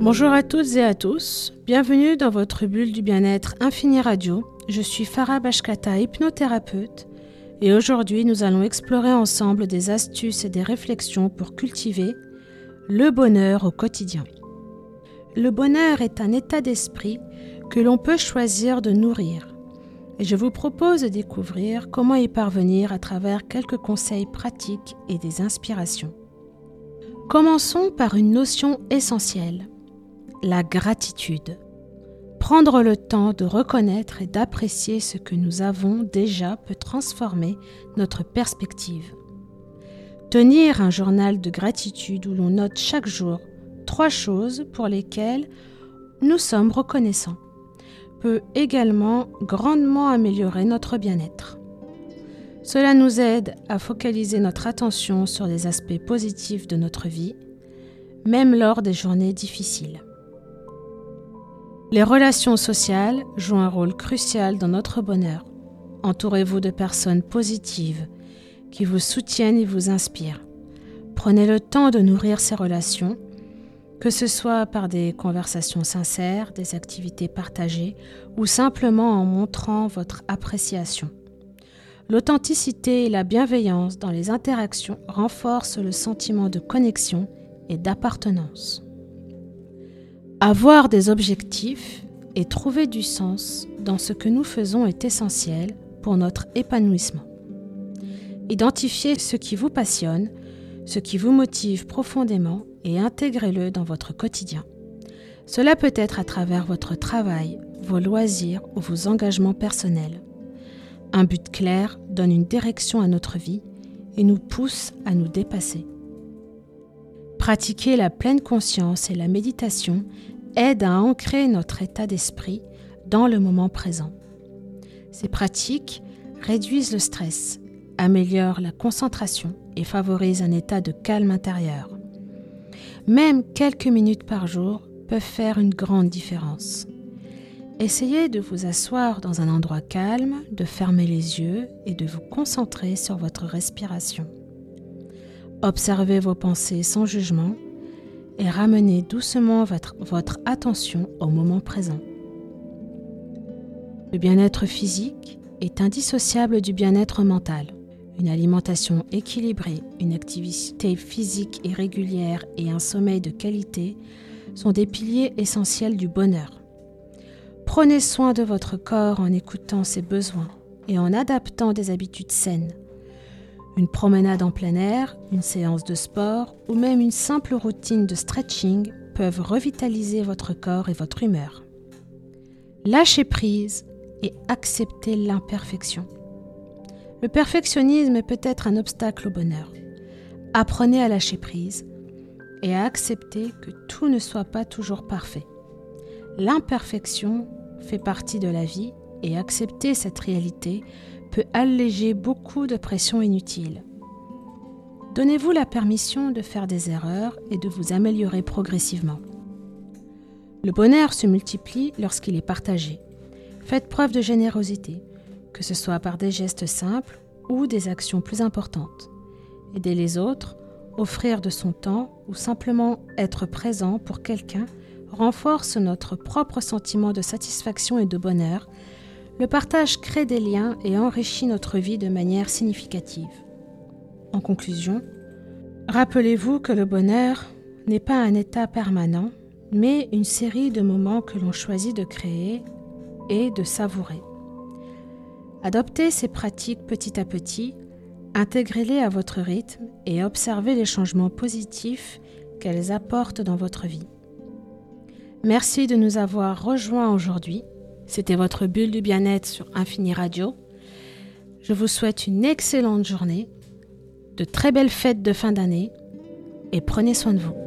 Bonjour à toutes et à tous, bienvenue dans votre bulle du bien-être Infini Radio. Je suis Farah Bashkata, hypnothérapeute, et aujourd'hui nous allons explorer ensemble des astuces et des réflexions pour cultiver le bonheur au quotidien. Le bonheur est un état d'esprit que l'on peut choisir de nourrir, et je vous propose de découvrir comment y parvenir à travers quelques conseils pratiques et des inspirations. Commençons par une notion essentielle. La gratitude. Prendre le temps de reconnaître et d'apprécier ce que nous avons déjà peut transformer notre perspective. Tenir un journal de gratitude où l'on note chaque jour 3 choses pour lesquelles nous sommes reconnaissants peut également grandement améliorer notre bien-être. Cela nous aide à focaliser notre attention sur les aspects positifs de notre vie, même lors des journées difficiles. Les relations sociales jouent un rôle crucial dans notre bonheur. Entourez-vous de personnes positives qui vous soutiennent et vous inspirent. Prenez le temps de nourrir ces relations, que ce soit par des conversations sincères, des activités partagées ou simplement en montrant votre appréciation. L'authenticité et la bienveillance dans les interactions renforcent le sentiment de connexion et d'appartenance. Avoir des objectifs et trouver du sens dans ce que nous faisons est essentiel pour notre épanouissement. Identifiez ce qui vous passionne, ce qui vous motive profondément et intégrez-le dans votre quotidien. Cela peut être à travers votre travail, vos loisirs ou vos engagements personnels. Un but clair donne une direction à notre vie et nous pousse à nous dépasser. Pratiquer la pleine conscience et la méditation aide à ancrer notre état d'esprit dans le moment présent. Ces pratiques réduisent le stress, améliorent la concentration et favorisent un état de calme intérieur. Même quelques minutes par jour peuvent faire une grande différence. Essayez de vous asseoir dans un endroit calme, de fermer les yeux et de vous concentrer sur votre respiration. Observez vos pensées sans jugement et ramenez doucement votre attention au moment présent. Le bien-être physique est indissociable du bien-être mental. Une alimentation équilibrée, une activité physique et régulière et un sommeil de qualité sont des piliers essentiels du bonheur. Prenez soin de votre corps en écoutant ses besoins et en adaptant des habitudes saines. Une promenade en plein air, une séance de sport ou même une simple routine de stretching peuvent revitaliser votre corps et votre humeur. Lâchez prise et acceptez l'imperfection. Le perfectionnisme est peut-être un obstacle au bonheur. Apprenez à lâcher prise et à accepter que tout ne soit pas toujours parfait. L'imperfection fait partie de la vie et accepter cette réalité peut alléger beaucoup de pression inutile. Donnez-vous la permission de faire des erreurs et de vous améliorer progressivement. Le bonheur se multiplie lorsqu'il est partagé. Faites preuve de générosité, que ce soit par des gestes simples ou des actions plus importantes. Aider les autres, offrir de son temps ou simplement être présent pour quelqu'un renforce notre propre sentiment de satisfaction et de bonheur. Le partage crée des liens et enrichit notre vie de manière significative. En conclusion, rappelez-vous que le bonheur n'est pas un état permanent, mais une série de moments que l'on choisit de créer et de savourer. Adoptez ces pratiques petit à petit, intégrez-les à votre rythme et observez les changements positifs qu'elles apportent dans votre vie. Merci de nous avoir rejoints aujourd'hui. C'était votre bulle du bien-être sur Infini Radio. Je vous souhaite une excellente journée, de très belles fêtes de fin d'année et prenez soin de vous.